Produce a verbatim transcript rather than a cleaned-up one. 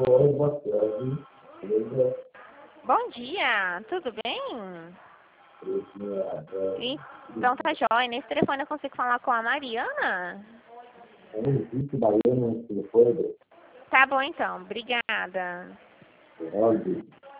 Oi, boa tarde. Beleza? Bom dia, tudo bem? Beleza. Então tá jóia. Nesse telefone eu consigo falar com a Mariana? Eu não existe baiano no telefone. Tá bom então, obrigada. Pode.